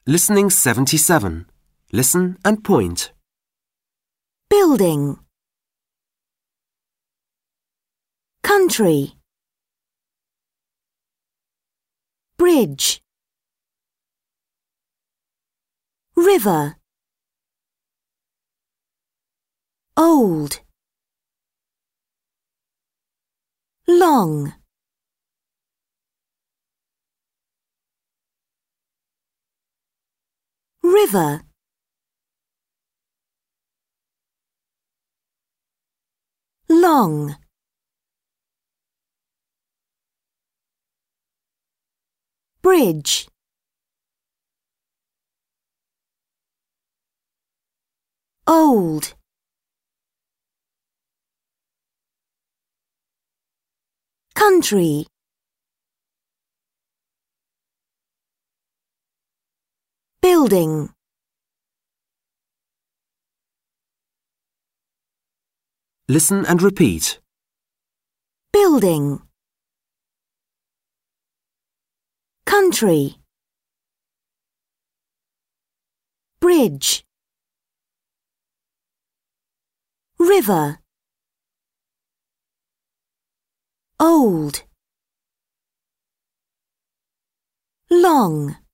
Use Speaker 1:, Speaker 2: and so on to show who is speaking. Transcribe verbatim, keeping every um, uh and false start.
Speaker 1: Listening seventy-seven. Listen and point.
Speaker 2: Building. Country. Bridge. River. Old. Long. River. Long. Bridge. Old. Country. Building.
Speaker 1: Listen and repeat.
Speaker 2: Building. Country. Bridge. River. Old. Long.